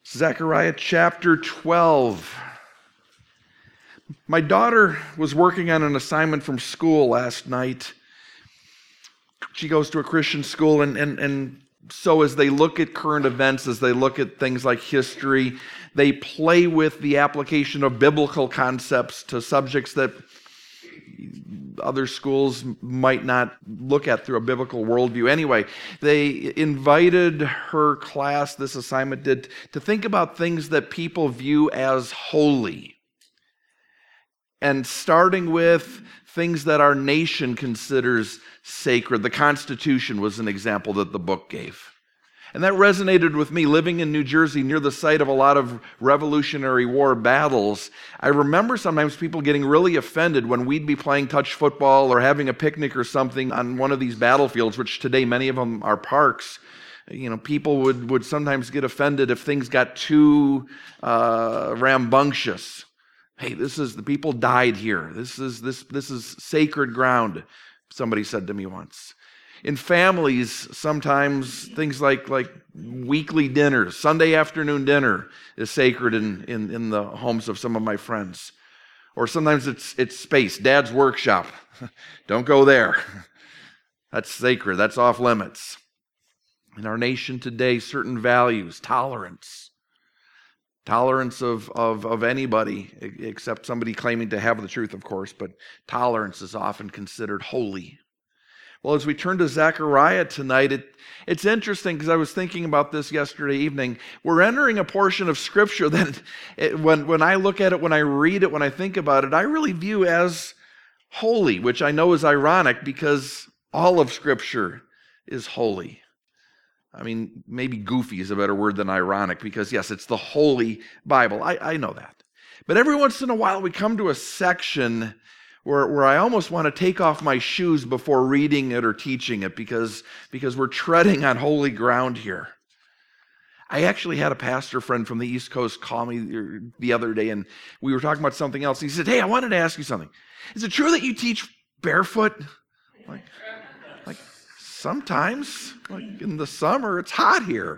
Zechariah chapter 12. My daughter was working on an assignment from school last night. She goes to a Christian school, and so as they look at current events, as they look at things like history, they play with the application of biblical concepts to subjects that other schools might not look at through a biblical worldview. Anyway, they invited her class, this assignment did, to think about things that people view as holy. And starting with things that our nation considers sacred. The Constitution was an example that the book gave. And that resonated with me. Living in New Jersey near the site of a lot of Revolutionary War battles, I remember sometimes people getting really offended when we'd be playing touch football or having a picnic or something on one of these battlefields, which today many of them are parks. You know, people would sometimes get offended if things got too rambunctious. Hey, the people died here. This is sacred ground, somebody said to me once. In families, sometimes things like weekly dinners, Sunday afternoon dinner is sacred in the homes of some of my friends. Or sometimes it's space, Dad's workshop. Don't go there. That's sacred, that's off limits. In our nation today, certain values, tolerance of anybody except somebody claiming to have the truth, of course, but tolerance is often considered holy. Well, as we turn to Zechariah tonight, it's interesting because I was thinking about this yesterday evening. We're entering a portion of Scripture that when I look at it, when I read it, when I think about it, I really view as holy, which I know is ironic because all of Scripture is holy. I mean, maybe goofy is a better word than ironic because, yes, it's the Holy Bible. I know that. But every once in a while we come to a section where I almost want to take off my shoes before reading it or teaching it because we're treading on holy ground here. I actually had a pastor friend from the East Coast call me the other day, and we were talking about something else. He said, "Hey, I wanted to ask you something. Is it true that you teach barefoot?" Like sometimes, like in the summer, it's hot here.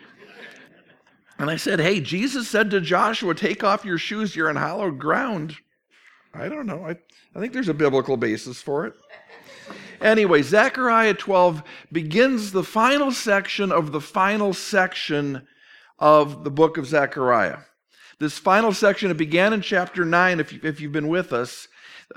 And I said, "Hey, Jesus said to Joshua, take off your shoes, you're on hallowed ground." I don't know. I think there's a biblical basis for it. Anyway, Zechariah 12 begins the final section of the final section of the book of Zechariah. This final section, it began in chapter 9, if you've been with us,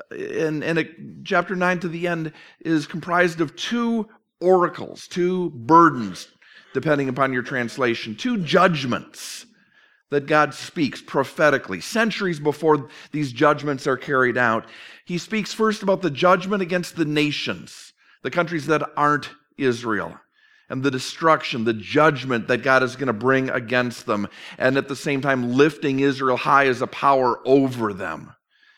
and chapter 9 to the end is comprised of two oracles, two burdens, depending upon your translation, two judgments that God speaks prophetically, centuries before these judgments are carried out. He speaks first about the judgment against the nations, the countries that aren't Israel, and the destruction, the judgment that God is going to bring against them, and at the same time lifting Israel high as a power over them.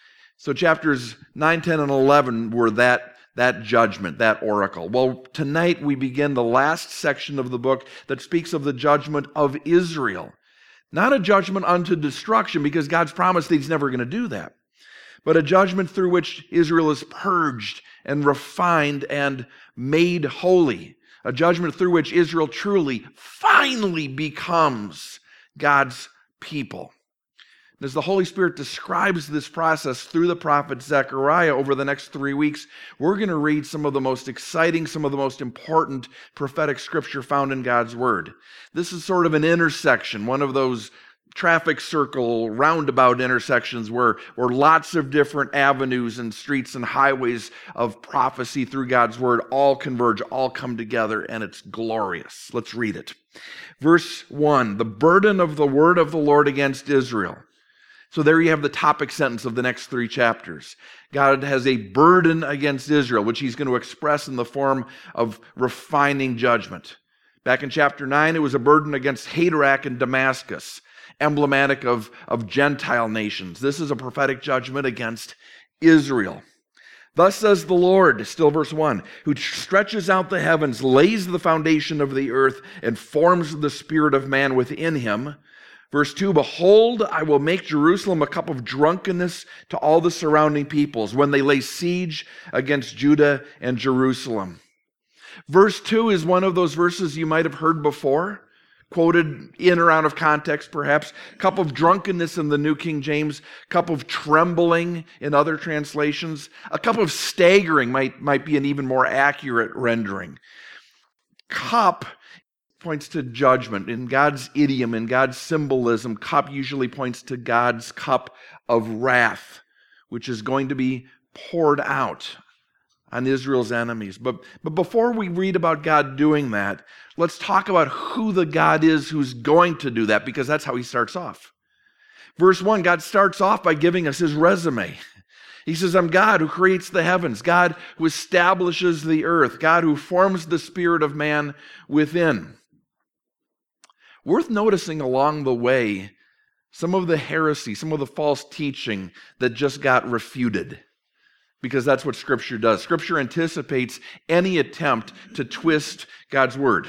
So chapters 9, 10, and 11 were that judgment, that oracle. Well, tonight we begin the last section of the book that speaks of the judgment of Israel. Not a judgment unto destruction, because God's promised that He's never going to do that, but a judgment through which Israel is purged and refined and made holy. A judgment through which Israel truly, finally becomes God's people. And as the Holy Spirit describes this process through the prophet Zechariah over the next 3 weeks, we're going to read some of the most exciting, some of the most important prophetic scripture found in God's Word. This is sort of an intersection, one of those traffic circle, roundabout intersections where lots of different avenues and streets and highways of prophecy through God's Word all converge, all come together, and it's glorious. Let's read it. Verse 1, the burden of the word of the Lord against Israel. So there you have the topic sentence of the next 3 chapters. God has a burden against Israel, which He's going to express in the form of refining judgment. Back in chapter 9, it was a burden against Hadrach and Damascus, emblematic of Gentile nations. This is a prophetic judgment against Israel. Thus says the Lord, still verse 1, who stretches out the heavens, lays the foundation of the earth, and forms the spirit of man within him. Verse 2, behold, I will make Jerusalem a cup of drunkenness to all the surrounding peoples when they lay siege against Judah and Jerusalem. Verse 2 is one of those verses you might have heard before, quoted in or out of context perhaps. Cup of drunkenness in the New King James. Cup of trembling in other translations. A cup of staggering might be an even more accurate rendering. Cup points to judgment. In God's idiom, in God's symbolism, cup usually points to God's cup of wrath, which is going to be poured out on Israel's enemies. But before we read about God doing that, let's talk about who the God is who's going to do that, because that's how he starts off. Verse 1, God starts off by giving us his resume. He says, I'm God who creates the heavens, God who establishes the earth, God who forms the spirit of man within. Worth noticing along the way some of the heresy, some of the false teaching that just got refuted. Because that's what Scripture does. Scripture anticipates any attempt to twist God's word.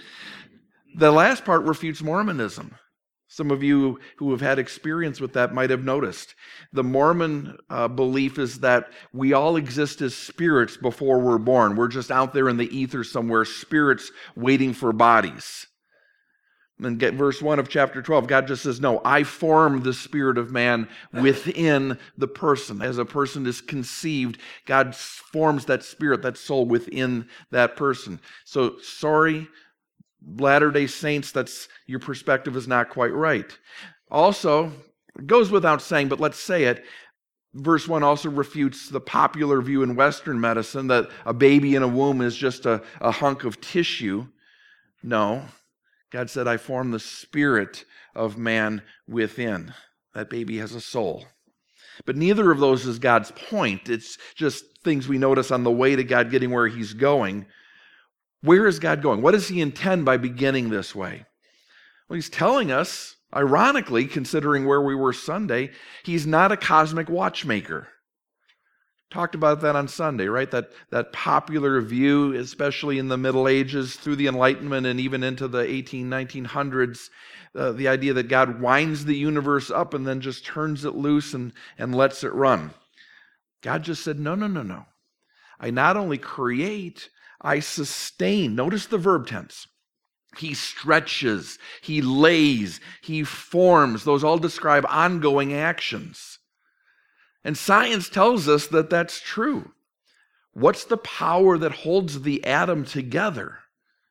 The last part refutes Mormonism. Some of you who have had experience with that might have noticed. The Mormon belief is that we all exist as spirits before we're born. We're just out there in the ether somewhere, spirits waiting for bodies. And get verse 1 of chapter 12, God just says, no, I form the spirit of man within the person. As a person is conceived, God forms that spirit, that soul within that person. So, sorry, Latter-day Saints, your perspective is not quite right. Also, it goes without saying, but let's say it, verse 1 also refutes the popular view in Western medicine that a baby in a womb is just a hunk of tissue. No. God said, I form the spirit of man within. That baby has a soul. But neither of those is God's point. It's just things we notice on the way to God getting where he's going. Where is God going? What does he intend by beginning this way? Well, he's telling us, ironically, considering where we were Sunday, he's not a cosmic watchmaker. Talked about that on Sunday, right? That popular view, especially in the Middle Ages, through the Enlightenment and even into the 1900s, the idea that God winds the universe up and then just turns it loose and lets it run. God just said, no. I not only create, I sustain. Notice the verb tense. He stretches, he lays, he forms. Those all describe ongoing actions. And science tells us that that's true. What's the power that holds the atom together?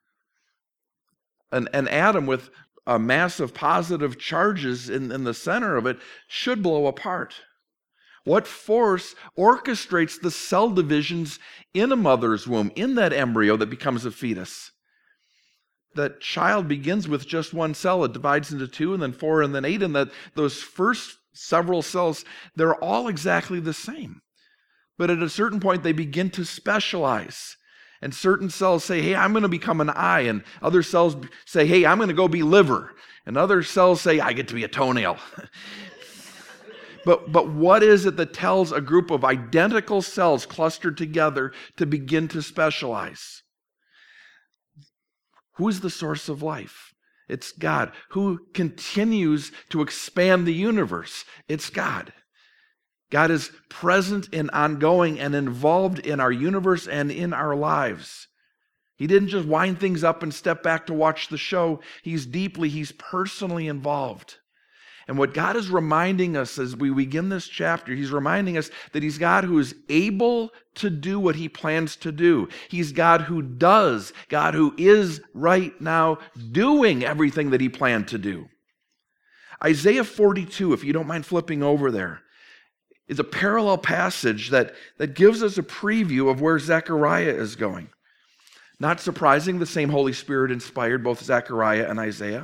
An atom with a mass of positive charges in the center of it should blow apart. What force orchestrates the cell divisions in a mother's womb, in that embryo that becomes a fetus? That child begins with just one cell. It divides into 2 and then 4 and then 8, and that those first several cells, they're all exactly the same. But at a certain point, they begin to specialize. And certain cells say, hey, I'm going to become an eye. And other cells say, hey, I'm going to go be liver. And other cells say, I get to be a toenail. But what is it that tells a group of identical cells clustered together to begin to specialize? Who is the source of life? It's God. Who continues to expand the universe? It's God. God is present and ongoing and involved in our universe and in our lives. He didn't just wind things up and step back to watch the show. He's personally involved. And what God is reminding us as we begin this chapter, he's reminding us that he's God who is able to do what he plans to do. He's God who does, God who is right now doing everything that he planned to do. Isaiah 42, if you don't mind flipping over there, is a parallel passage that gives us a preview of where Zechariah is going. Not surprising, the same Holy Spirit inspired both Zechariah and Isaiah.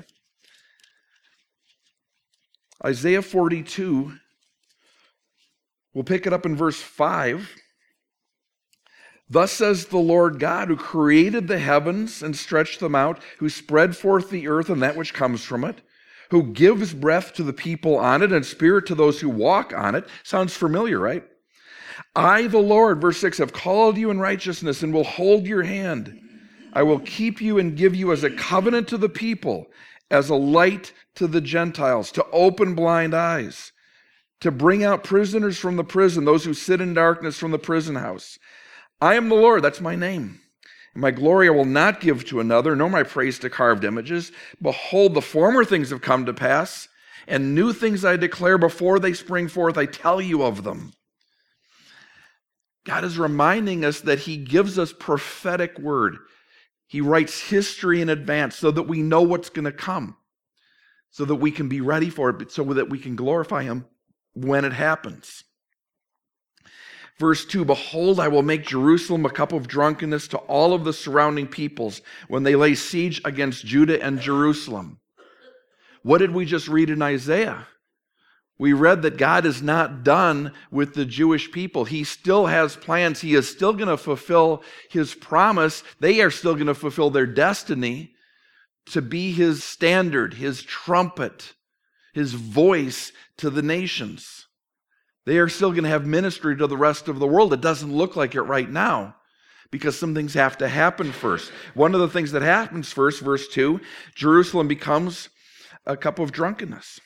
Isaiah 42, we'll pick it up in verse 5. Thus says the Lord God, who created the heavens and stretched them out, who spread forth the earth and that which comes from it, who gives breath to the people on it and spirit to those who walk on it. Sounds familiar, right? I, the Lord, verse 6, have called you in righteousness and will hold your hand. I will keep you and give you as a covenant to the people, as a light to the Gentiles, to open blind eyes, to bring out prisoners from the prison, those who sit in darkness from the prison house. I am the Lord, that's my name, My glory I will not give to another, nor my praise to carved images. Behold, the former things have come to pass, and new things I declare before they spring forth. I tell you of them. God is reminding us that he gives us prophetic word. He writes history in advance so that we know what's going to come, so that we can be ready for it, so that we can glorify him when it happens. Verse 2, behold, I will make Jerusalem a cup of drunkenness to all of the surrounding peoples when they lay siege against Judah and Jerusalem. What did we just read in Isaiah? We read that God is not done with the Jewish people. He still has plans. He is still going to fulfill his promise. They are still going to fulfill their destiny to be his standard, his trumpet, his voice to the nations. They are still going to have ministry to the rest of the world. It doesn't look like it right now because some things have to happen first. One of the things that happens first, verse 2, Jerusalem becomes a cup of drunkenness.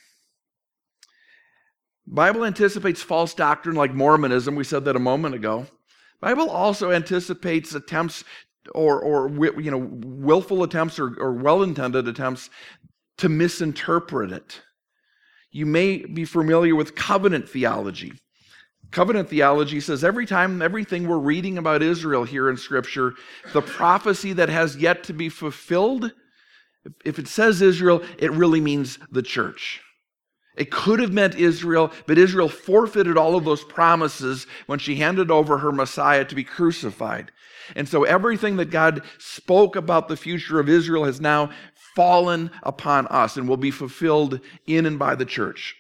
Bible anticipates false doctrine like Mormonism. We said that a moment ago. Bible also anticipates attempts or willful attempts or well-intended attempts to misinterpret it. You may be familiar with covenant theology. Covenant theology says everything we're reading about Israel here in Scripture, the prophecy that has yet to be fulfilled, if it says Israel, it really means the church. It could have meant Israel, but Israel forfeited all of those promises when she handed over her Messiah to be crucified. And so everything that God spoke about the future of Israel has now fallen upon us and will be fulfilled in and by the church.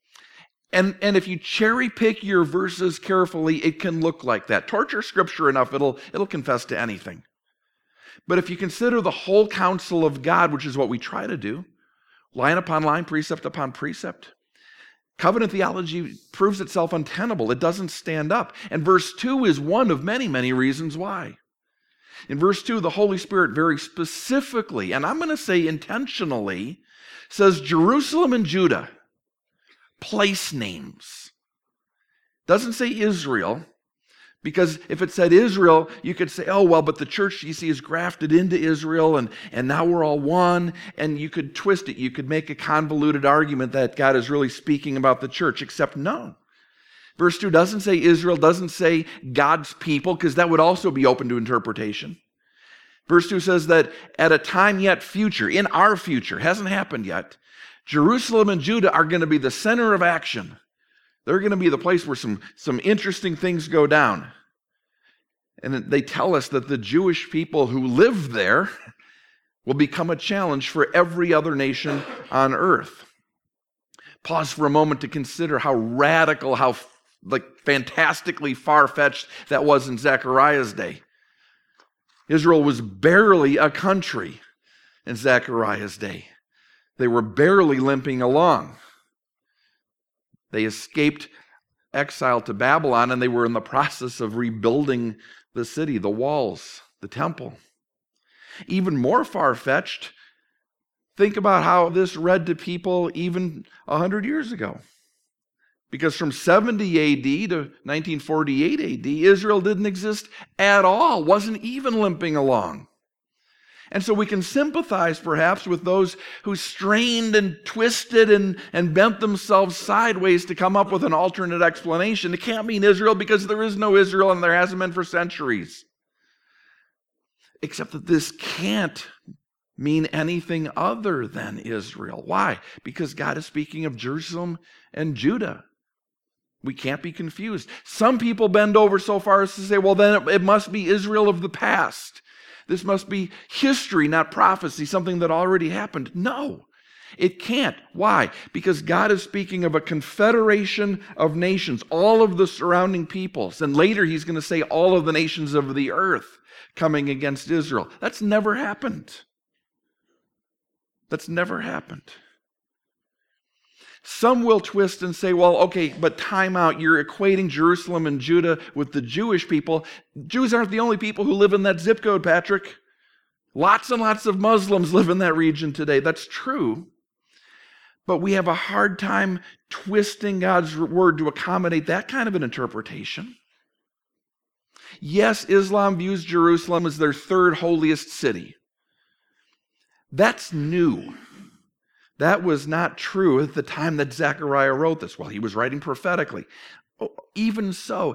And if you cherry pick your verses carefully, it can look like that. Torture Scripture enough, it'll confess to anything. But if you consider the whole counsel of God, which is what we try to do, line upon line, precept upon precept, covenant theology proves itself untenable. It doesn't stand up. And verse 2 is one of many, many reasons why. In verse 2, the Holy Spirit very specifically, and I'm going to say intentionally, says Jerusalem and Judah, place names. Doesn't say Israel, because if it said Israel, you could say, oh, well, but the church, you see, is grafted into Israel, and now we're all one, and you could twist it. You could make a convoluted argument that God is really speaking about the church, except no. Verse 2 doesn't say Israel, doesn't say God's people, because that would also be open to interpretation. Verse 2 says that at a time yet future, in our future, hasn't happened yet, Jerusalem and Judah are going to be the center of action. They're going to be the place where some interesting things go down. And they tell us that the Jewish people who live there will become a challenge for every other nation on earth. Pause for a moment to consider how radical, how fantastically far-fetched that was in Zechariah's day. Israel was barely a country in Zechariah's day. They were barely limping along. They escaped exile to Babylon, and they were in the process of rebuilding the city, the walls, the temple. Even more far-fetched, think about how this read to people even 100 years ago. Because from 70 AD to 1948 AD, Israel didn't exist at all, wasn't even limping along. And so we can sympathize perhaps with those who strained and twisted and bent themselves sideways to come up with an alternate explanation. It can't mean Israel because there is no Israel and there hasn't been for centuries. Except that this can't mean anything other than Israel. Why? Because God is speaking of Jerusalem and Judah. We can't be confused. Some people bend over so far as to say, well, then it must be Israel of the past. This must be history, not prophecy, something that already happened. No, it can't. Why? Because God is speaking of a confederation of nations, all of the surrounding peoples. And later he's going to say all of the nations of the earth coming against Israel. That's never happened. That's never happened. Some will twist and say, well, okay, but time out. You're equating Jerusalem and Judah with the Jewish people. Jews aren't the only people who live in that zip code, Patrick. Lots and lots of Muslims live in that region today. That's true. But we have a hard time twisting God's word to accommodate that kind of an interpretation. Yes, Islam views Jerusalem as their third holiest city. That's new. That was not true at the time that Zechariah wrote this. Well, he was writing prophetically. Even so,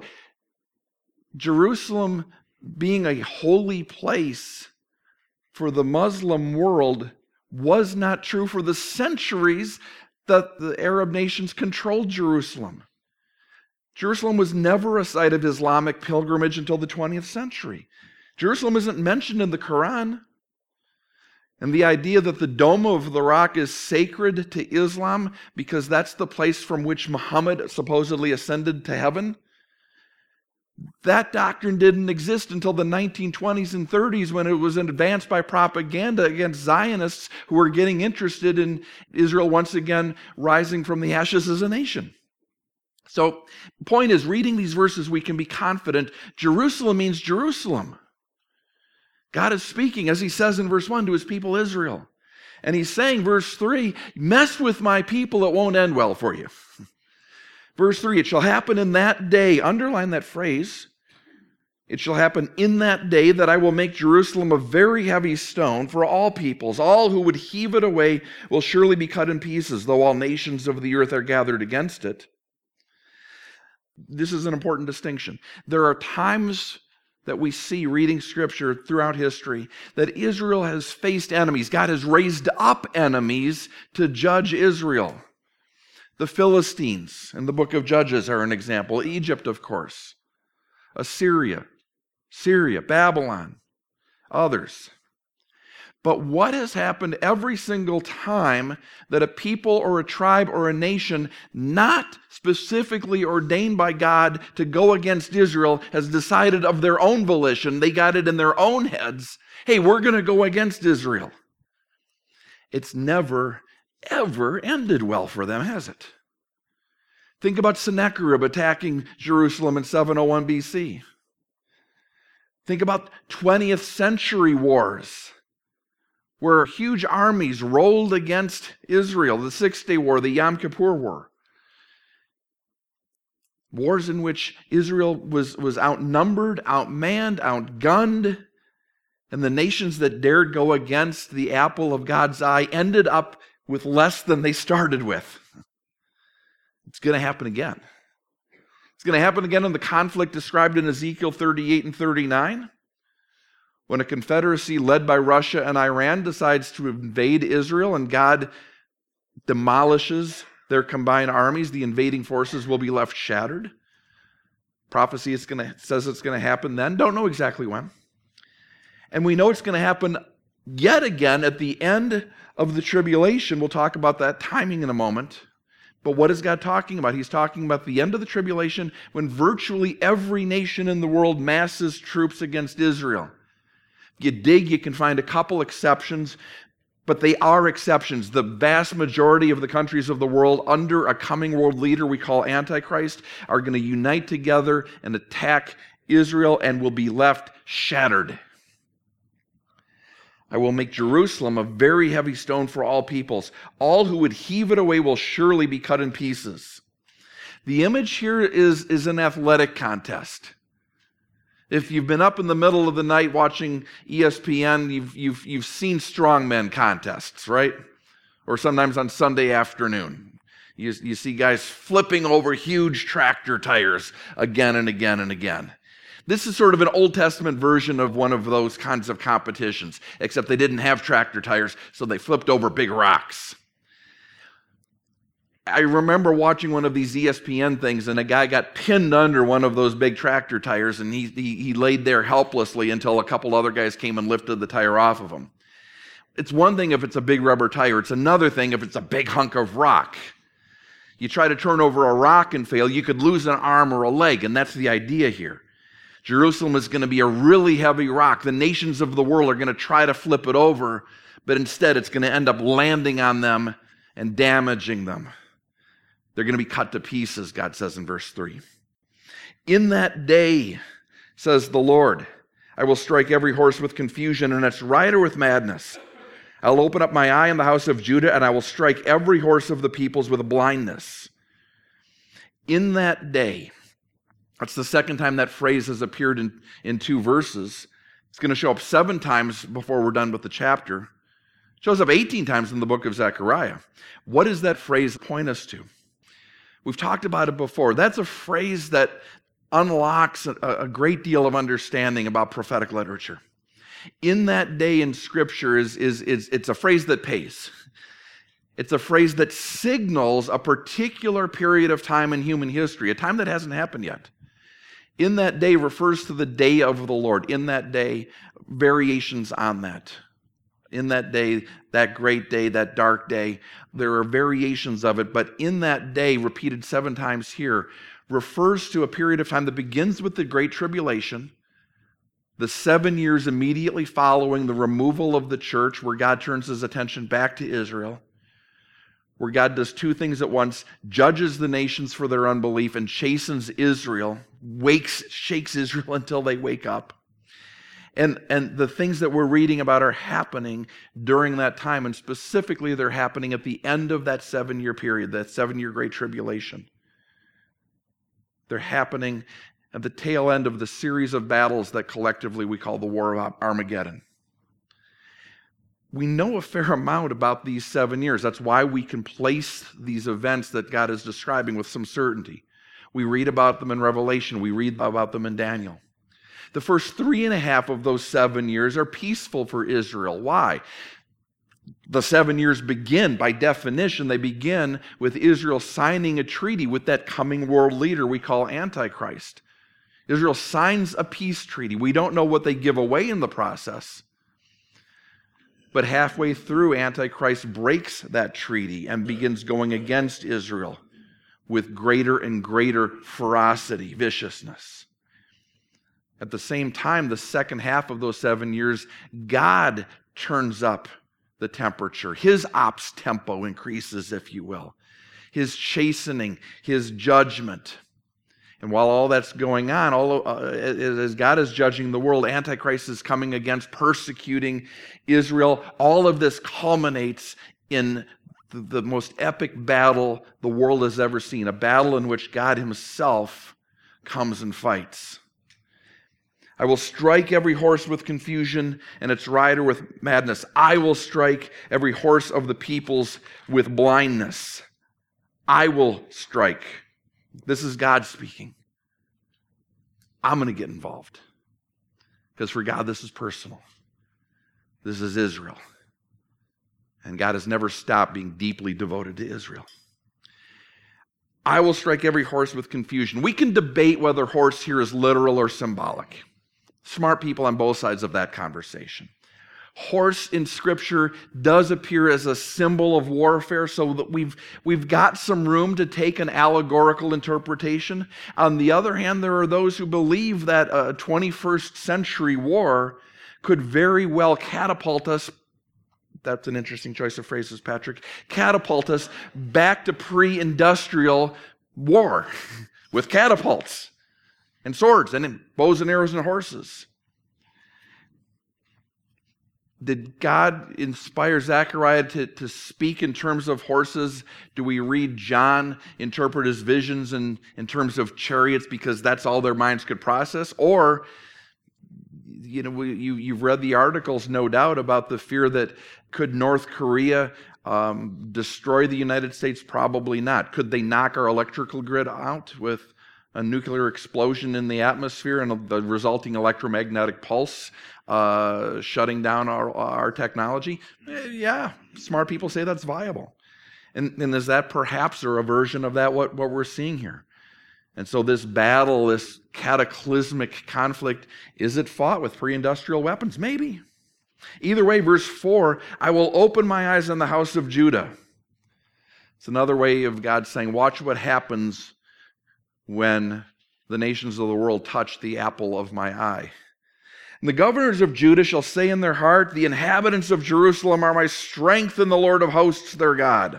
Jerusalem being a holy place for the Muslim world was not true for the centuries that the Arab nations controlled Jerusalem. Jerusalem was never a site of Islamic pilgrimage until the 20th century. Jerusalem isn't mentioned in the Quran. And the idea that the Dome of the Rock is sacred to Islam because that's the place from which Muhammad supposedly ascended to heaven, that doctrine didn't exist until the 1920s and 30s when it was advanced by propaganda against Zionists who were getting interested in Israel once again rising from the ashes as a nation. So the point is, reading these verses, we can be confident Jerusalem means Jerusalem. God is speaking, as he says in verse 1, to his people Israel. And he's saying, verse 3, mess with my people, it won't end well for you. Verse 3, it shall happen in that day, underline that phrase, it shall happen in that day that I will make Jerusalem a very heavy stone for all peoples. All who would heave it away will surely be cut in pieces, though all nations of the earth are gathered against it. This is an important distinction. There are times that we see reading Scripture throughout history that Israel has faced enemies. God has raised up enemies to judge Israel. The Philistines in the book of Judges are an example. Egypt, of course. Assyria, Syria, Babylon, others. But what has happened every single time that a people or a tribe or a nation not specifically ordained by God to go against Israel has decided of their own volition, they got it in their own heads, hey, we're going to go against Israel. It's never, ever ended well for them, has it? Think about Sennacherib attacking Jerusalem in 701 BC. Think about 20th century wars, where huge armies rolled against Israel, the Six-Day War, the Yom Kippur War. Wars in which Israel was outnumbered, outmanned, outgunned, and the nations that dared go against the apple of God's eye ended up with less than they started with. It's going to happen again. It's going to happen again in the conflict described in Ezekiel 38 and 39. When a confederacy led by Russia and Iran decides to invade Israel and God demolishes their combined armies, the invading forces will be left shattered. Prophecy says it's going to happen then. Don't know exactly when. And we know it's going to happen yet again at the end of the tribulation. We'll talk about that timing in a moment. But what is God talking about? He's talking about the end of the tribulation when virtually every nation in the world masses troops against Israel. You dig, you can find a couple exceptions, but they are exceptions. The vast majority of the countries of the world under a coming world leader we call Antichrist are going to unite together and attack Israel and will be left shattered. I will make Jerusalem a very heavy stone for all peoples. All who would heave it away will surely be cut in pieces. The image here is an athletic contest. If you've been up in the middle of the night watching ESPN, you've seen strongmen contests, right? Or sometimes on Sunday afternoon. You see guys flipping over huge tractor tires again and again and again. This is sort of an Old Testament version of one of those kinds of competitions, except they didn't have tractor tires, so they flipped over big rocks. I remember watching one of these ESPN things, and a guy got pinned under one of those big tractor tires, and he laid there helplessly until a couple other guys came and lifted the tire off of him. It's one thing if it's a big rubber tire. It's another thing if it's a big hunk of rock. You try to turn over a rock and fail, you could lose an arm or a leg, and that's the idea here. Jerusalem is going to be a really heavy rock. The nations of the world are going to try to flip it over, but instead it's going to end up landing on them and damaging them. They're going to be cut to pieces, God says in verse 3. In that day, says the Lord, I will strike every horse with confusion and its rider with madness. I'll open up my eye in the house of Judah, and I will strike every horse of the peoples with blindness. In that day, That's the second time that phrase has appeared in 2 verses. It's going to show up 7 times before we're done with the chapter. It shows up 18 times in the book of Zechariah. What does that phrase point us to? We've talked about it before. That's a phrase that unlocks a great deal of understanding about prophetic literature. In that day in Scripture it's a phrase that pays. It's a phrase that signals a particular period of time in human history, a time that hasn't happened yet. In that day refers to the day of the Lord. In that day, variations on that. In that day, that great day, that dark day, there are variations of it, but in that day, repeated 7 times here, refers to a period of time that begins with the Great Tribulation, the 7 years immediately following the removal of the church, where God turns his attention back to Israel, where God does 2 things at once, judges the nations for their unbelief and chastens Israel, shakes Israel until they wake up. And the things that we're reading about are happening during that time, and specifically they're happening at the end of that 7-year period, that 7-year Great Tribulation. They're happening at the tail end of the series of battles that collectively we call the War of Armageddon. We know a fair amount about these 7 years. That's why we can place these events that God is describing with some certainty. We read about them in Revelation. We read about them in Daniel. The first 3.5 of those 7 years are peaceful for Israel. Why? The 7 years begin, by definition, they begin with Israel signing a treaty with that coming world leader we call Antichrist. Israel signs a peace treaty. We don't know what they give away in the process. But halfway through, Antichrist breaks that treaty and begins going against Israel with greater and greater ferocity, viciousness. At the same time, the second half of those 7 years, God turns up the temperature. His ops tempo increases, if you will. His chastening, his judgment. And while all that's going on, as God is judging the world, Antichrist is coming against, persecuting Israel. All of this culminates in the most epic battle the world has ever seen, a battle in which God himself comes and fights. I will strike every horse with confusion and its rider with madness. I will strike every horse of the peoples with blindness. I will strike. This is God speaking. I'm going to get involved. Because for God, this is personal. This is Israel. And God has never stopped being deeply devoted to Israel. I will strike every horse with confusion. We can debate whether horse here is literal or symbolic. Smart people on both sides of that conversation. Horse in Scripture does appear as a symbol of warfare, so that we've got some room to take an allegorical interpretation. On the other hand, there are those who believe that a 21st century war could very well catapult us, that's an interesting choice of phrases, Patrick, catapult us back to pre-industrial war with catapults and swords and bows and arrows and horses. Did God inspire Zechariah to speak in terms of horses? Do we read John interpret his visions in terms of chariots because that's all their minds could process? Or, you've read the articles, no doubt, about the fear that could North Korea destroy the United States? Probably not. Could they knock our electrical grid out with a nuclear explosion in the atmosphere and the resulting electromagnetic pulse shutting down our technology? Yeah, smart people say that's viable. And is that perhaps a version of that what we're seeing here? And so this battle, this cataclysmic conflict, is it fought with pre-industrial weapons? Maybe. Either way, verse 4, I will open my eyes on the house of Judah. It's another way of God saying, watch what happens when the nations of the world touch the apple of my eye. And the governors of Judah shall say in their heart, the inhabitants of Jerusalem are my strength, and the Lord of hosts their God.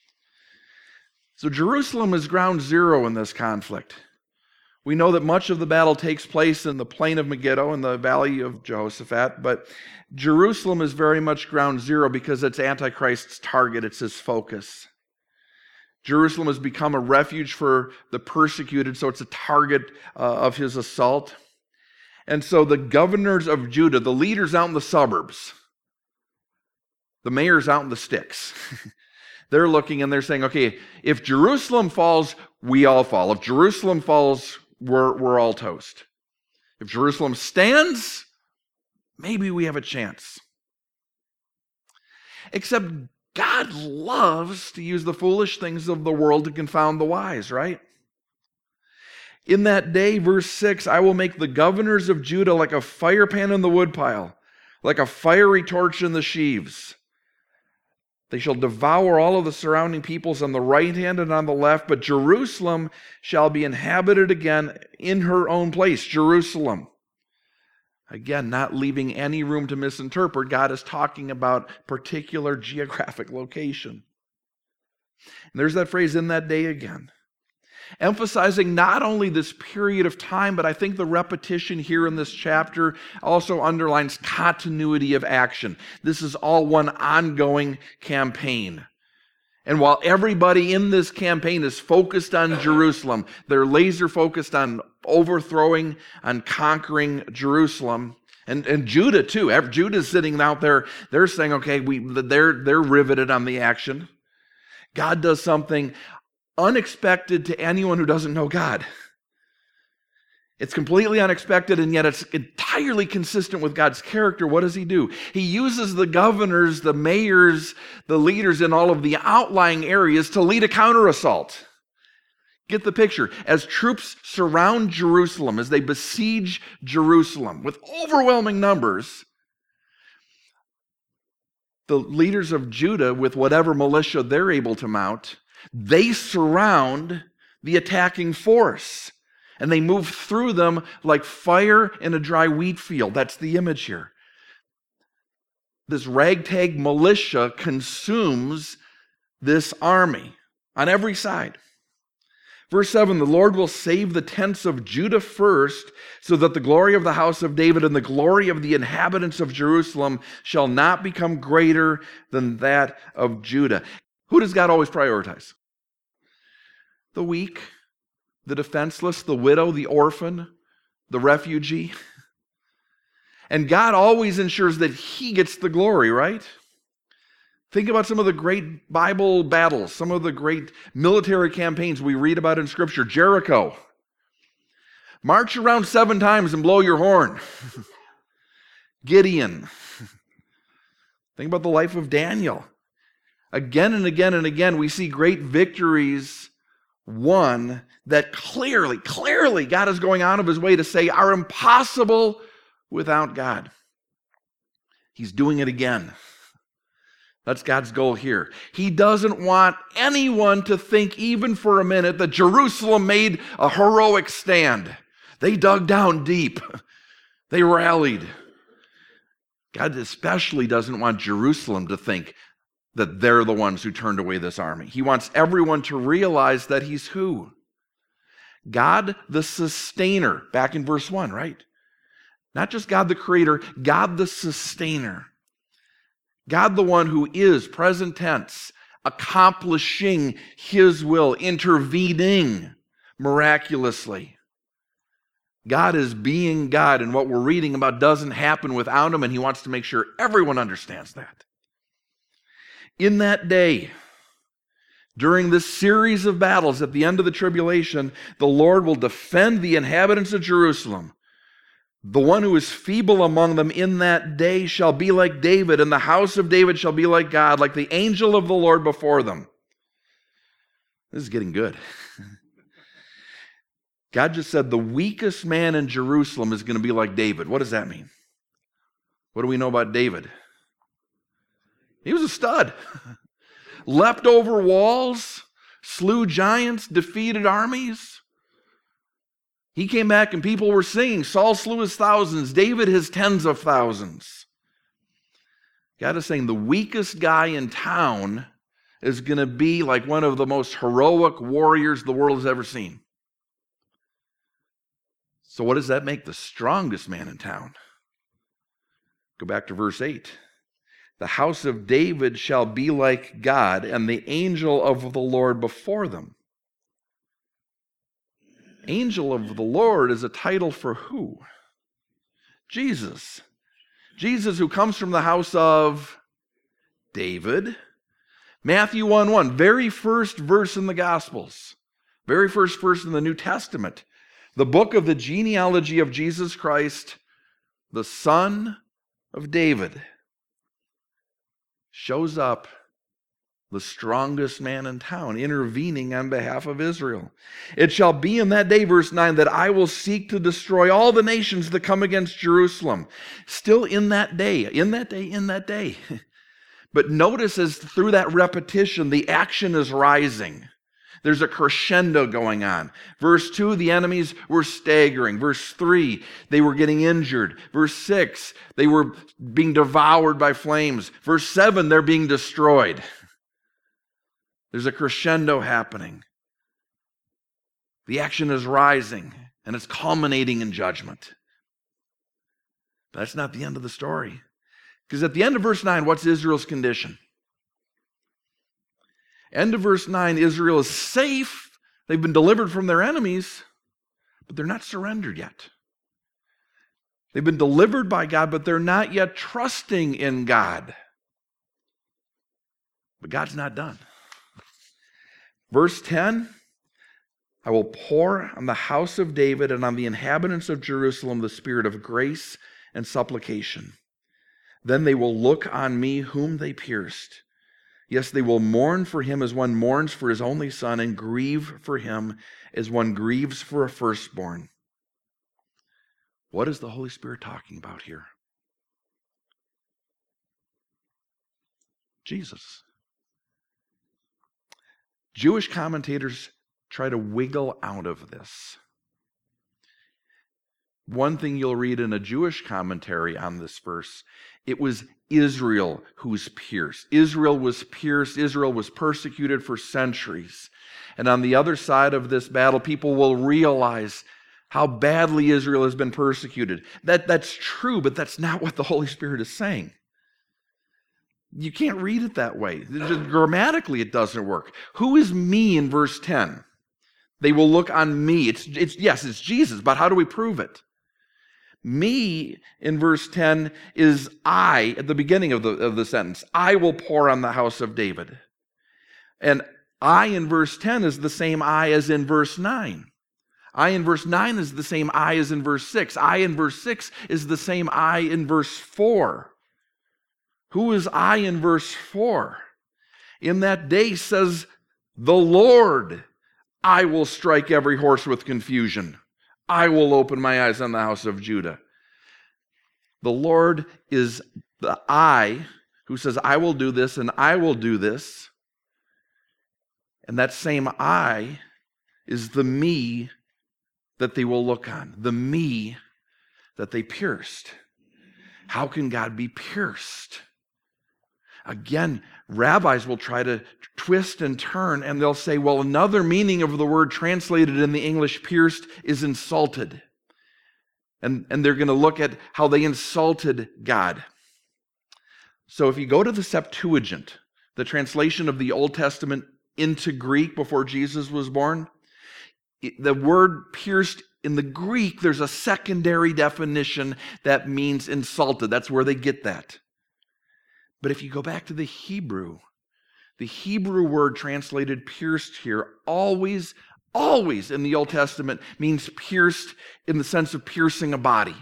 So Jerusalem is ground zero in this conflict. We know that much of the battle takes place in the plain of Megiddo in the valley of Jehoshaphat, but Jerusalem is very much ground zero because it's Antichrist's target, it's his focus. Jerusalem has become a refuge for the persecuted, so it's a target of his assault. And so the governors of Judah, the leaders out in the suburbs, the mayors out in the sticks, they're looking and they're saying, okay, if Jerusalem falls, we all fall. If Jerusalem falls, we're all toast. If Jerusalem stands, maybe we have a chance. Except God loves to use the foolish things of the world to confound the wise, right? In that day, verse 6, I will make the governors of Judah like a fire pan in the woodpile, like a fiery torch in the sheaves. They shall devour all of the surrounding peoples on the right hand and on the left, but Jerusalem shall be inhabited again in her own place, Jerusalem. Again, not leaving any room to misinterpret. God is talking about particular geographic location. And there's that phrase, in that day again. Emphasizing not only this period of time, but I think the repetition here in this chapter also underlines continuity of action. This is all one ongoing campaign. And while everybody in this campaign is focused on Jerusalem, they're laser focused on overthrowing, on conquering Jerusalem. And Judah too. Judah's sitting out there, they're saying, okay, they're riveted on the action. God does something unexpected to anyone who doesn't know God. It's completely unexpected, and yet it's entirely consistent with God's character. What does he do? He uses the governors, the mayors, the leaders in all of the outlying areas to lead a counterassault. Get the picture. As troops surround Jerusalem, as they besiege Jerusalem with overwhelming numbers, the leaders of Judah, with whatever militia they're able to mount, they surround the attacking force. And they move through them like fire in a dry wheat field. That's the image here. This ragtag militia consumes this army on every side. Verse 7, the Lord will save the tents of Judah first, so that the glory of the house of David and the glory of the inhabitants of Jerusalem shall not become greater than that of Judah. Who does God always prioritize? The weak, the defenseless, the widow, the orphan, the refugee. And God always ensures that he gets the glory, right? Think about some of the great Bible battles, some of the great military campaigns we read about in Scripture. Jericho. March around 7 times and blow your horn. Gideon. Think about the life of Daniel. Again and again and again, we see great victories won that clearly God is going out of his way to say are impossible without God. He's doing it again. That's God's goal here. He doesn't want anyone to think even for a minute that Jerusalem made a heroic stand. They dug down deep. They rallied. God especially doesn't want Jerusalem to think that they're the ones who turned away this army. He wants everyone to realize that he's who? God the sustainer. Back in verse 1, right? Not just God the creator, God the sustainer. God the one who is, present tense, accomplishing his will, intervening miraculously. God is being God, and what we're reading about doesn't happen without him, and he wants to make sure everyone understands that. In that day, during this series of battles at the end of the tribulation, the Lord will defend the inhabitants of Jerusalem. The one who is feeble among them in that day shall be like David, and the house of David shall be like God, like the angel of the Lord before them. This is getting good. God just said the weakest man in Jerusalem is going to be like David. What does that mean? What do we know about David? He was a stud. Leapt over walls, slew giants, defeated armies. He came back and people were singing, Saul slew his thousands, David his tens of thousands. God is saying the weakest guy in town is going to be like one of the most heroic warriors the world has ever seen. So what does that make the strongest man in town? Go back to verse 8. The house of David shall be like God, and the angel of the Lord before them. Angel of the Lord is a title for who? Jesus. Jesus, who comes from the house of David. Matthew 1:1, very first verse in the Gospels, very first verse in the New Testament, the book of the genealogy of Jesus Christ, the son of David. Shows up the strongest man in town, intervening on behalf of Israel. It shall be in that day, verse 9, that I will seek to destroy all the nations that come against Jerusalem. Still in that day, in that day, in that day. But notice as through that repetition, the action is rising. There's a crescendo going on. Verse 2, the enemies were staggering. Verse 3, they were getting injured. Verse 6, they were being devoured by flames. Verse 7, they're being destroyed. There's a crescendo happening. The action is rising, and it's culminating in judgment. But that's not the end of the story. Because at the end of verse 9, what's Israel's condition? End of verse 9, Israel is safe. They've been delivered from their enemies, but they're not surrendered yet. They've been delivered by God, but they're not yet trusting in God. But God's not done. Verse 10, I will pour on the house of David and on the inhabitants of Jerusalem the spirit of grace and supplication. Then they will look on me whom they pierced. Yes, they will mourn for him as one mourns for his only son, and grieve for him as one grieves for a firstborn. What is the Holy Spirit talking about here? Jesus. Jewish commentators try to wiggle out of this. One thing you'll read in a Jewish commentary on this verse, it was Israel who's pierced. Israel was pierced. Israel was persecuted for centuries. And on the other side of this battle, people will realize how badly Israel has been persecuted. That's true, but that's not what the Holy Spirit is saying. You can't read it that way. Grammatically, it doesn't work. Who is me in verse 10? They will look on me. It's Jesus, but how do we prove it? Me in verse 10 is I at the beginning of the sentence. I will pour on the house of David. And I in verse 10 is the same I as in verse 9. I in verse 9 is the same I as in verse 6. I in verse 6 is the same I in verse 4. Who is I in verse 4? In that day, says the Lord, I will strike every horse with confusion. I will open my eyes on the house of Judah. The Lord is the I who says, I will do this and I will do this. And that same I is the me that they will look on, the me that they pierced. How can God be pierced? Again, rabbis will try to twist and turn, and they'll say, well, another meaning of the word translated in the English pierced is insulted. And they're going to look at how they insulted God. So if you go to the Septuagint, the translation of the Old Testament into Greek before Jesus was born, the word pierced in the Greek, there's a secondary definition that means insulted. That's where they get that. But if you go back to the Hebrew word translated pierced here always in the Old Testament means pierced in the sense of piercing a body.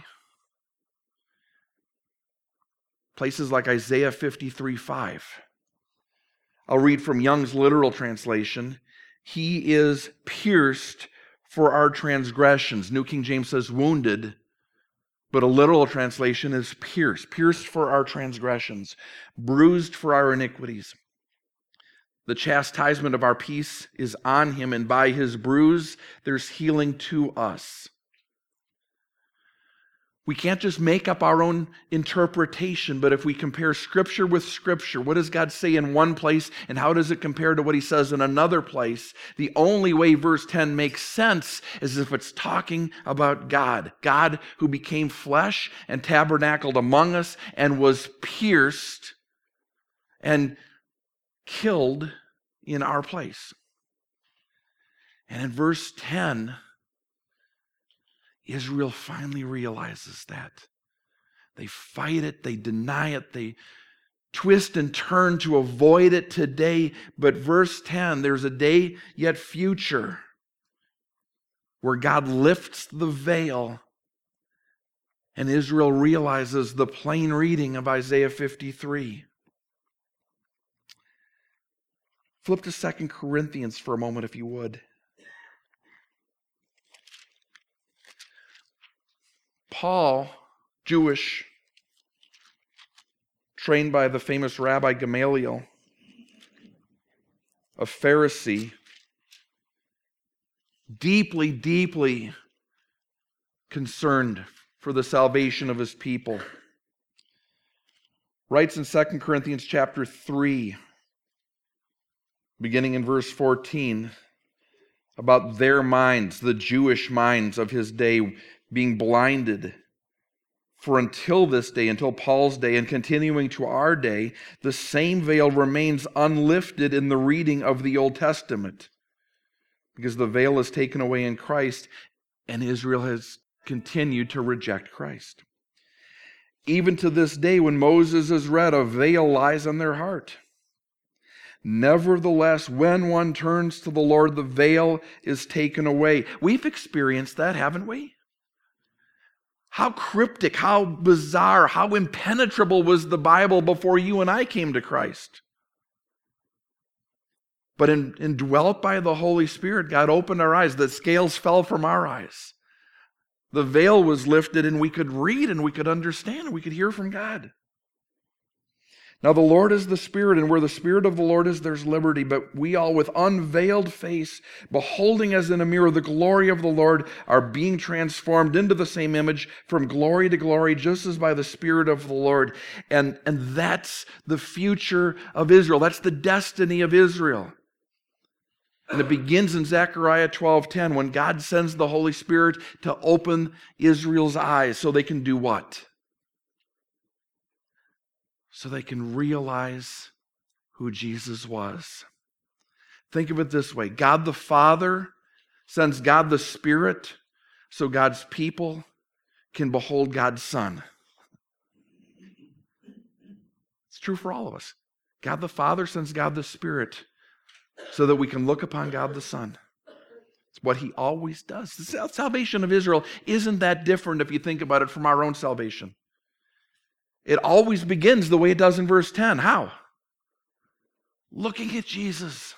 Places like Isaiah 53:5. I'll read from Young's literal translation. He is pierced for our transgressions. New King James says wounded. But a literal translation is pierced for our transgressions, bruised for our iniquities. The chastisement of our peace is on him, and by his bruise there's healing to us. We can't just make up our own interpretation, but if we compare Scripture with Scripture, what does God say in one place, and how does it compare to what he says in another place? The only way verse 10 makes sense is if it's talking about God. God who became flesh and tabernacled among us and was pierced and killed in our place. And in verse 10, Israel finally realizes that. They fight it, they deny it, they twist and turn to avoid it today. But verse 10, there's a day yet future where God lifts the veil and Israel realizes the plain reading of Isaiah 53. Flip to 2 Corinthians for a moment, if you would. Paul, Jewish, trained by the famous Rabbi Gamaliel, a Pharisee, deeply, deeply concerned for the salvation of his people, writes in 2 Corinthians chapter 3, beginning in verse 14, about their minds, the Jewish minds of his day, being blinded. For until this day, until Paul's day, and continuing to our day, the same veil remains unlifted in the reading of the Old Testament, because the veil is taken away in Christ, and Israel has continued to reject Christ. Even to this day, when Moses is read, a veil lies on their heart. Nevertheless, when one turns to the Lord, the veil is taken away. We've experienced that, haven't we? How cryptic, how bizarre, how impenetrable was the Bible before you and I came to Christ. But indwelt by the Holy Spirit, God opened our eyes. The scales fell from our eyes. The veil was lifted and we could read and we could understand and we could hear from God. Now the Lord is the Spirit, and where the Spirit of the Lord is, there's liberty. But we all, with unveiled face, beholding as in a mirror the glory of the Lord, are being transformed into the same image from glory to glory, just as by the Spirit of the Lord. And that's the future of Israel. That's the destiny of Israel. And it begins in Zechariah 12:10, when God sends the Holy Spirit to open Israel's eyes so they can do what? So they can realize who Jesus was. Think of it this way. God the Father sends God the Spirit so God's people can behold God's Son. It's true for all of us. God the Father sends God the Spirit so that we can look upon God the Son. It's what He always does. The salvation of Israel isn't that different if you think about it from our own salvation. It always begins the way it does in verse 10. How? Looking at Jesus.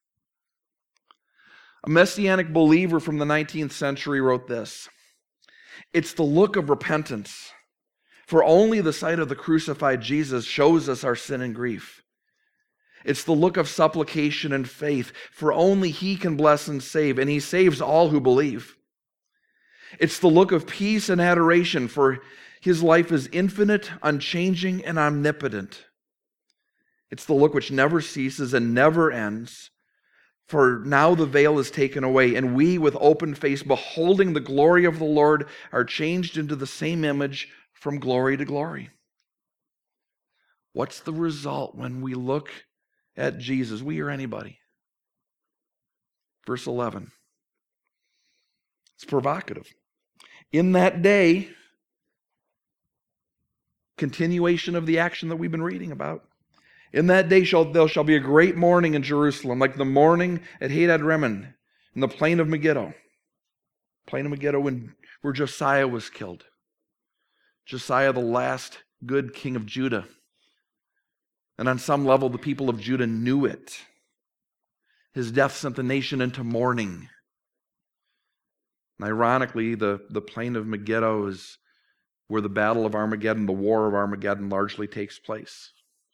A Messianic believer from the 19th century wrote this: "It's the look of repentance, for only the sight of the crucified Jesus shows us our sin and grief. It's the look of supplication and faith, for only He can bless and save, and He saves all who believe. It's the look of peace and adoration, for His life is infinite, unchanging, and omnipotent. It's the look which never ceases and never ends, for now the veil is taken away, and we, with open face, beholding the glory of the Lord, are changed into the same image from glory to glory." What's the result when we look at Jesus, we or anybody? Verse 11. It's provocative. "In that day," continuation of the action that we've been reading about, "in that day there shall be a great mourning in Jerusalem, like the mourning at Hadad Rimmon, in the plain of Megiddo." Plain of Megiddo, where Josiah was killed. Josiah, the last good king of Judah. And on some level, the people of Judah knew it. His death sent the nation into mourning. And ironically, the plain of Megiddo is where the battle of Armageddon, the war of Armageddon, largely takes place.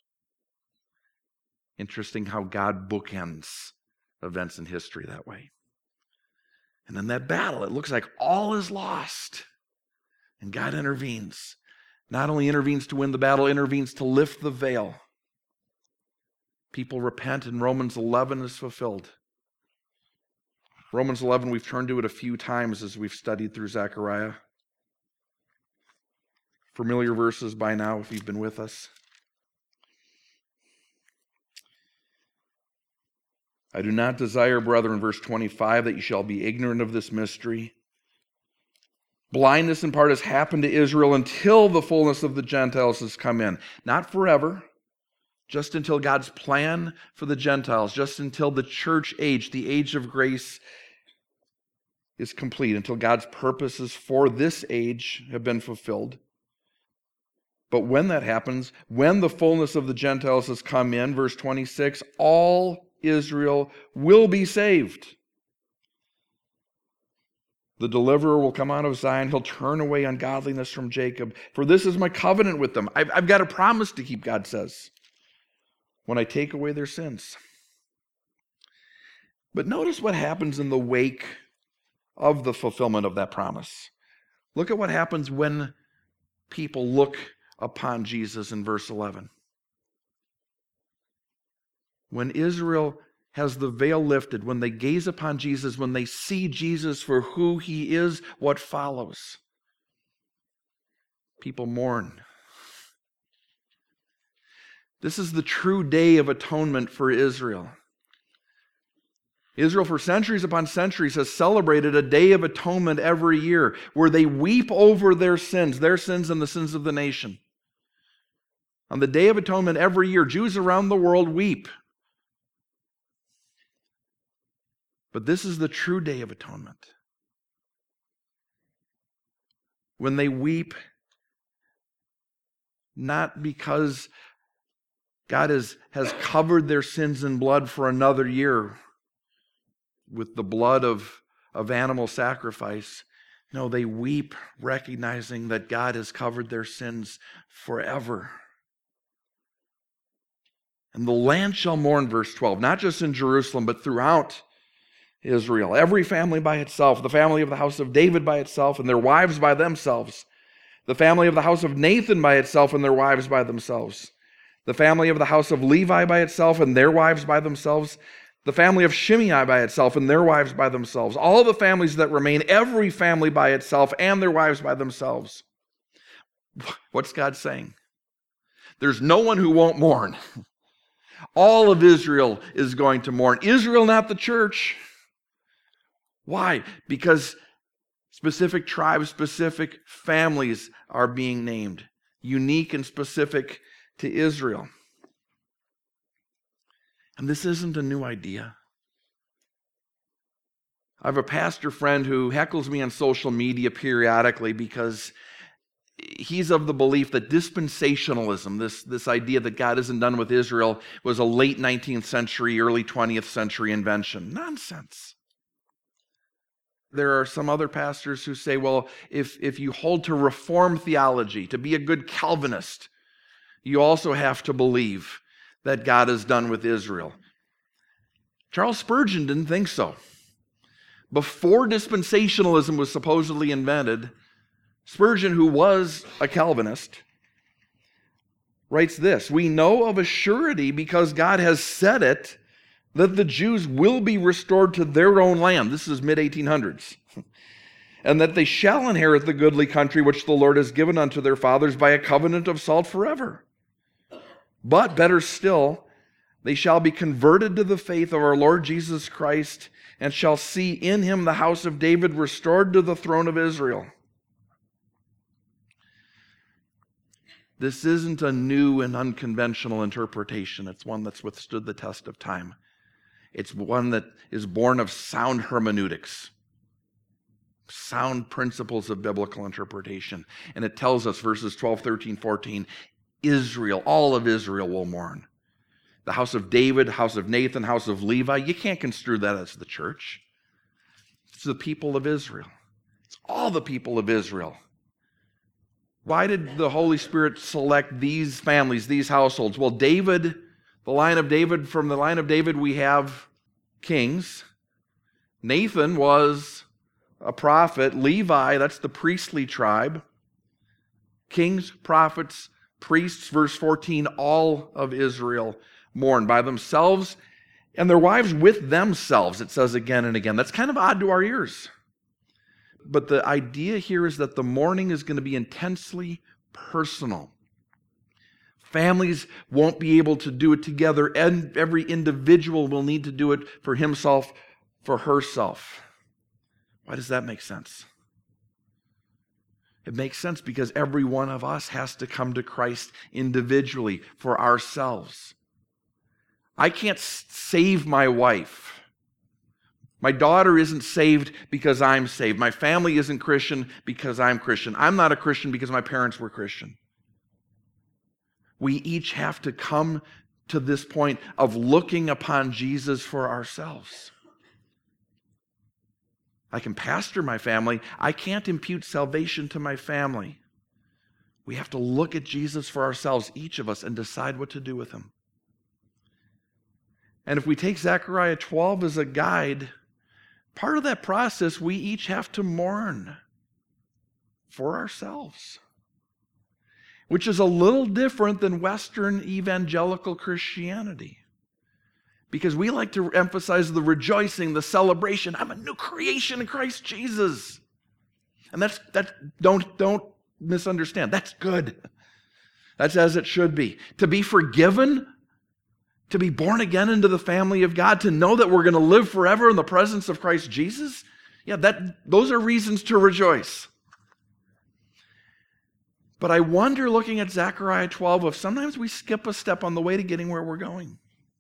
Interesting how God bookends events in history that way. And in that battle, it looks like all is lost. And God intervenes. Not only intervenes to win the battle, intervenes to lift the veil. People repent, and Romans 11 is fulfilled. Romans 11, we've turned to it a few times as we've studied through Zechariah. Familiar verses by now if you've been with us. I do not desire, brethren, verse 25, that you shall be ignorant of this mystery. Blindness in part has happened to Israel until the fullness of the Gentiles has come in. Not forever, just until God's plan for the Gentiles, just until the church age, the age of grace, is complete, until God's purposes for this age have been fulfilled. But when that happens, when the fullness of the Gentiles has come in, verse 26, all Israel will be saved. The deliverer will come out of Zion. He'll turn away ungodliness from Jacob. For this is my covenant with them. I've got a promise to keep, God says, when I take away their sins. But notice what happens in the wake of the fulfillment of that promise. Look at what happens when people look upon Jesus in verse 11. When Israel has the veil lifted, when they gaze upon Jesus, when they see Jesus for who he is, what follows? People mourn. This is the true day of atonement for Israel. Israel, for centuries upon centuries, has celebrated a day of atonement every year where they weep over their sins and the sins of the nation. On the Day of Atonement every year, Jews around the world weep. But this is the true Day of Atonement. When they weep, not because God has covered their sins in blood for another year with the blood of animal sacrifice. No, they weep recognizing that God has covered their sins forever. And the land shall mourn, verse 12, not just in Jerusalem, but throughout Israel. Every family by itself, the family of the house of David by itself, and their wives by themselves. The family of the house of Nathan by itself, and their wives by themselves. The family of the house of Levi by itself, and their wives by themselves. The family of Shimei by itself, and their wives by themselves. All the families that remain, every family by itself, and their wives by themselves. What's God saying? There's no one who won't mourn. All of Israel is going to mourn. Israel, not the church. Why? Because specific tribes, specific families are being named, unique and specific to Israel. And this isn't a new idea. I have a pastor friend who heckles me on social media periodically because he's of the belief that dispensationalism, this idea that God isn't done with Israel, was a late 19th century, early 20th century invention. Nonsense. There are some other pastors who say, well, if you hold to Reformed theology, to be a good Calvinist, you also have to believe that God is done with Israel. Charles Spurgeon didn't think so. Before dispensationalism was supposedly invented, Spurgeon, who was a Calvinist, writes this: "We know of a surety, because God has said it, that the Jews will be restored to their own land." This is mid-1800s. "And that they shall inherit the goodly country which the Lord has given unto their fathers by a covenant of salt forever. But better still, they shall be converted to the faith of our Lord Jesus Christ, and shall see in him the house of David restored to the throne of Israel." This isn't a new and unconventional interpretation. It's one that's withstood the test of time. It's one that is born of sound hermeneutics, sound principles of biblical interpretation. And it tells us, verses 12, 13, 14, Israel, all of Israel will mourn. The house of David, house of Nathan, house of Levi, you can't construe that as the church. It's the people of Israel. It's all the people of Israel. Why did the Holy Spirit select these families, these households? Well, David, the line of David, from the line of David we have kings. Nathan was a prophet. Levi, that's the priestly tribe. Kings, prophets, priests, verse 14, all of Israel mourn by themselves and their wives with themselves, it says again and again. That's kind of odd to our ears. But the idea here is that the mourning is going to be intensely personal. Families won't be able to do it together, and every individual will need to do it for himself, for herself. Why does that make sense? It makes sense because every one of us has to come to Christ individually for ourselves. I can't save my wife. My daughter isn't saved because I'm saved. My family isn't Christian because I'm Christian. I'm not a Christian because my parents were Christian. We each have to come to this point of looking upon Jesus for ourselves. I can pastor my family. I can't impute salvation to my family. We have to look at Jesus for ourselves, each of us, and decide what to do with him. And if we take Zechariah 12 as a guide, part of that process, we each have to mourn for ourselves, which is a little different than Western evangelical Christianity. Because we like to emphasize the rejoicing, the celebration. I'm a new creation in Christ Jesus. And don't misunderstand. That's good. That's as it should be. To be forgiven, to be born again into the family of God, to know that we're going to live forever in the presence of Christ Jesus. Yeah, those are reasons to rejoice. But I wonder, looking at Zechariah 12, if sometimes we skip a step on the way to getting where we're going.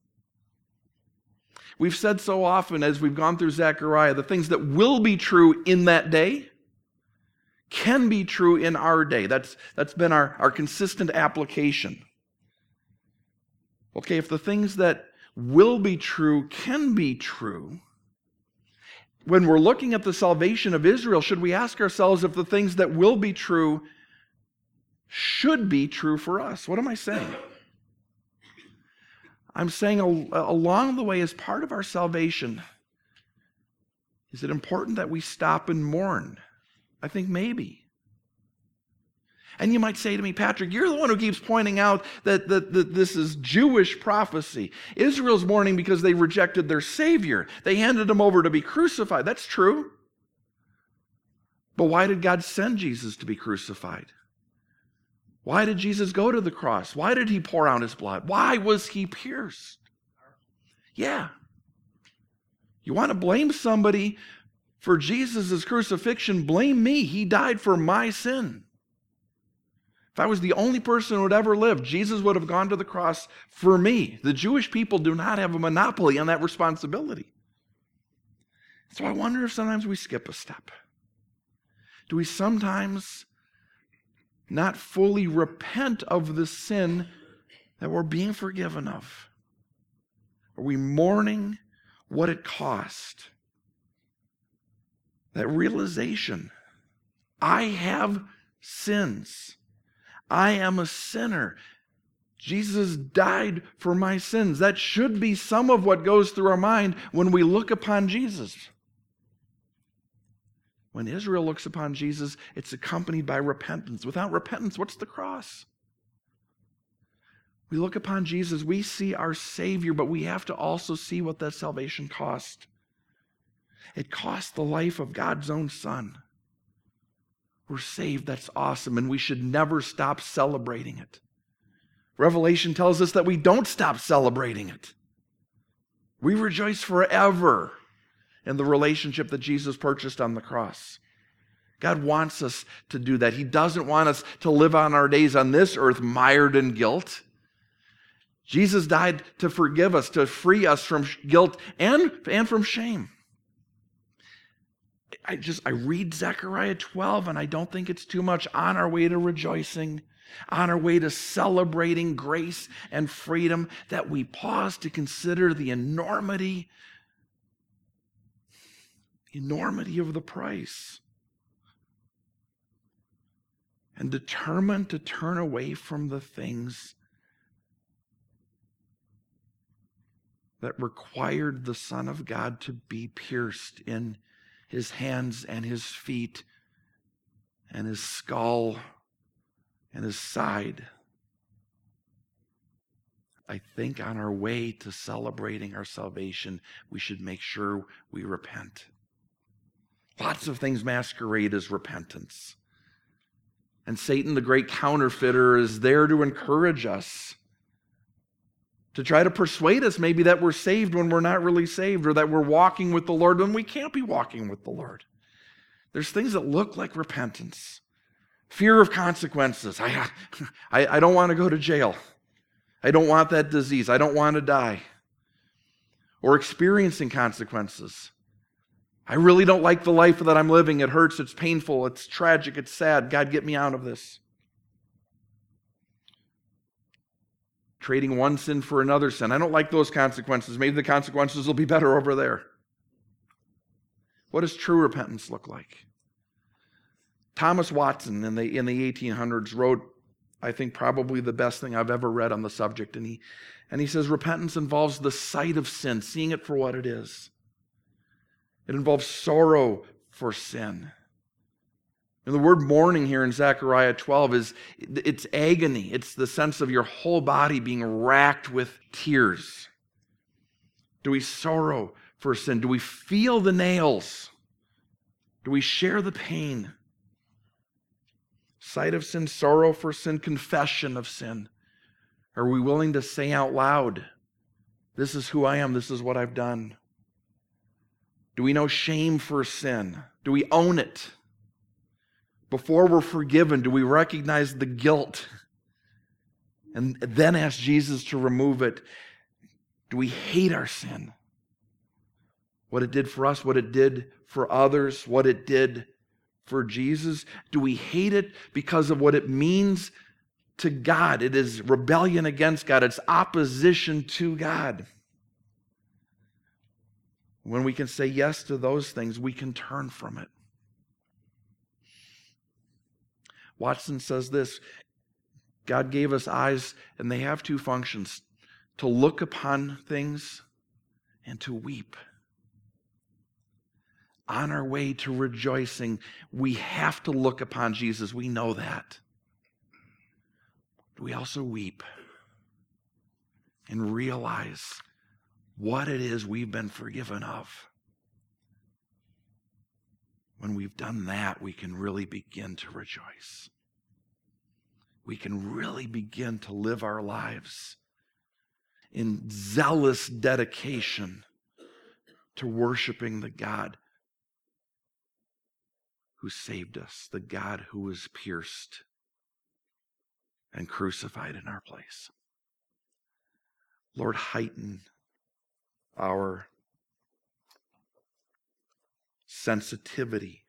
We've said so often as we've gone through Zechariah, the things that will be true in that day can be true in our day. That's been our consistent application. Okay, if the things that will be true can be true, when we're looking at the salvation of Israel, should we ask ourselves if the things that will be true should be true for us? What am I saying? I'm saying along the way, as part of our salvation, is it important that we stop and mourn? I think maybe. And you might say to me, Patrick, you're the one who keeps pointing out that this is Jewish prophecy. Israel's mourning because they rejected their Savior. They handed him over to be crucified. That's true. But why did God send Jesus to be crucified? Why did Jesus go to the cross? Why did he pour out his blood? Why was he pierced? Yeah. You want to blame somebody for Jesus' crucifixion? Blame me. He died for my sin. If I was the only person who would ever live, Jesus would have gone to the cross for me. The Jewish people do not have a monopoly on that responsibility. So I wonder if sometimes we skip a step. Do we sometimes not fully repent of the sin that we're being forgiven of? Are we mourning what it cost? That realization, I have sins. I am a sinner. Jesus died for my sins. That should be some of what goes through our mind when we look upon Jesus. When Israel looks upon Jesus, it's accompanied by repentance. Without repentance, what's the cross? We look upon Jesus, we see our Savior, but we have to also see what that salvation cost. It cost the life of God's own Son. We're saved, that's awesome, and we should never stop celebrating it. Revelation tells us that we don't stop celebrating it. We rejoice forever in the relationship that Jesus purchased on the cross. God wants us to do that. He doesn't want us to live on our days on this earth mired in guilt. Jesus died to forgive us, to free us from guilt and from shame. I read Zechariah 12 and I don't think it's too much on our way to rejoicing, on our way to celebrating grace and freedom, that we pause to consider the enormity of the price and determine to turn away from the things that required the Son of God to be pierced in his hands and his feet and his skull and his side. I think on our way to celebrating our salvation, we should make sure we repent. Lots of things masquerade as repentance. And Satan, the great counterfeiter, is there to encourage us, to try to persuade us maybe that we're saved when we're not really saved, or that we're walking with the Lord when we can't be walking with the Lord. There's things that look like repentance. Fear of consequences. I don't want to go to jail. I don't want that disease. I don't want to die. Or experiencing consequences. I really don't like the life that I'm living. It hurts, it's painful, it's tragic, it's sad. God, get me out of this. Trading one sin for another sin. I don't like those consequences. Maybe the consequences will be better over there. What does true repentance look like? Thomas Watson in the 1800s wrote, I think, probably the best thing I've ever read on the subject. And he says, repentance involves the sight of sin, seeing it for what it is. It involves sorrow for sin. And the word mourning here in Zechariah 12 it's agony. It's the sense of your whole body being racked with tears. Do we sorrow for sin? Do we feel the nails? Do we share the pain? Sight of sin, sorrow for sin, confession of sin. Are we willing to say out loud, this is who I am, this is what I've done? Do we know shame for sin? Do we own it? Before we're forgiven, do we recognize the guilt and then ask Jesus to remove it? Do we hate our sin? What it did for us, what it did for others, what it did for Jesus? Do we hate it because of what it means to God? It is rebellion against God. It's opposition to God. When we can say yes to those things, we can turn from it. Watson says this, God gave us eyes, and they have two functions, to look upon things and to weep. On our way to rejoicing, we have to look upon Jesus. We know that. We also weep and realize what it is we've been forgiven of. When we've done that, we can really begin to rejoice. We can really begin to live our lives in zealous dedication to worshiping the God who saved us, the God who was pierced and crucified in our place. Lord, heighten our sensitivity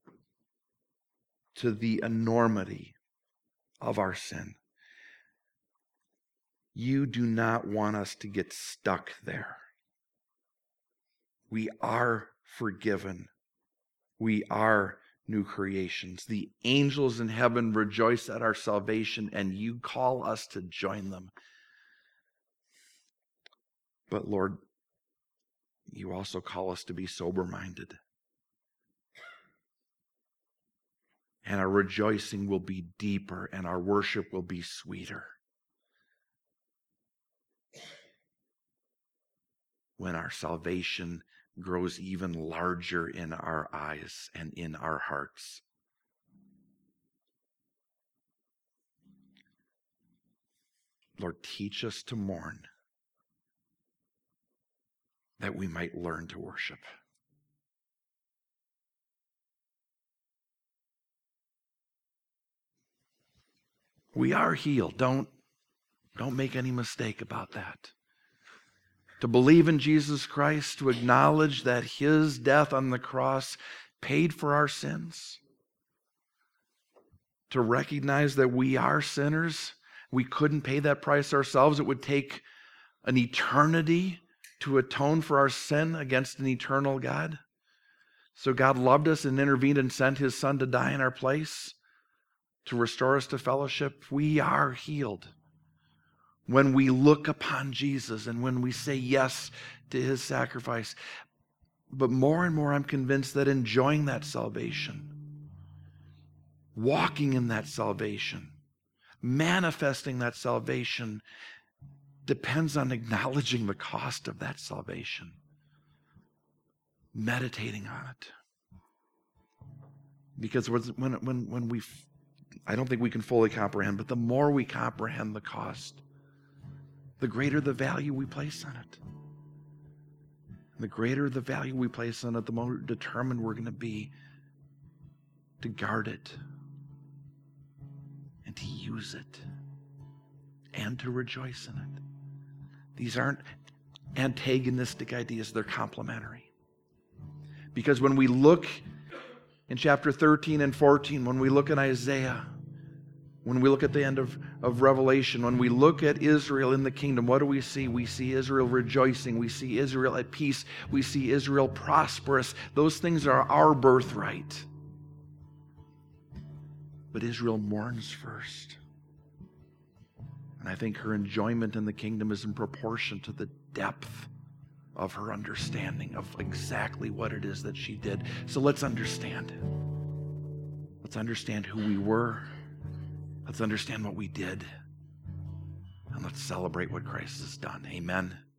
to the enormity of our sin. You do not want us to get stuck there. We are forgiven. We are new creations. The angels in heaven rejoice at our salvation, and you call us to join them. But Lord, you also call us to be sober-minded. And our rejoicing will be deeper, and our worship will be sweeter when our salvation grows even larger in our eyes and in our hearts. Lord, teach us to mourn that we might learn to worship. We are healed. Don't make any mistake about that. To believe in Jesus Christ, to acknowledge that his death on the cross paid for our sins, to recognize that we are sinners. We couldn't pay that price ourselves. It would take an eternity to atone for our sin against an eternal God. So God loved us and intervened and sent his Son to die in our place to restore us to fellowship. We are healed when we look upon Jesus and when we say yes to his sacrifice. But more and more I'm convinced that enjoying that salvation, walking in that salvation, manifesting that salvation depends on acknowledging the cost of that salvation, meditating on it. Because when we I don't think we can fully comprehend, but the more we comprehend the cost, the greater the value we place on it. And the greater the value we place on it, the more determined we're going to be to guard it and to use it and to rejoice in it. These aren't antagonistic ideas, they're complementary. Because when we look in chapter 13 and 14, when we look in Isaiah, when we look at the end of Revelation, when we look at Israel in the kingdom, what do we see? We see Israel rejoicing. We see Israel at peace. We see Israel prosperous. Those things are our birthright. But Israel mourns first. And I think her enjoyment in the kingdom is in proportion to the depth of her understanding of exactly what it is that she did. So let's understand. Let's understand who we were. Let's understand what we did. And let's celebrate what Christ has done. Amen.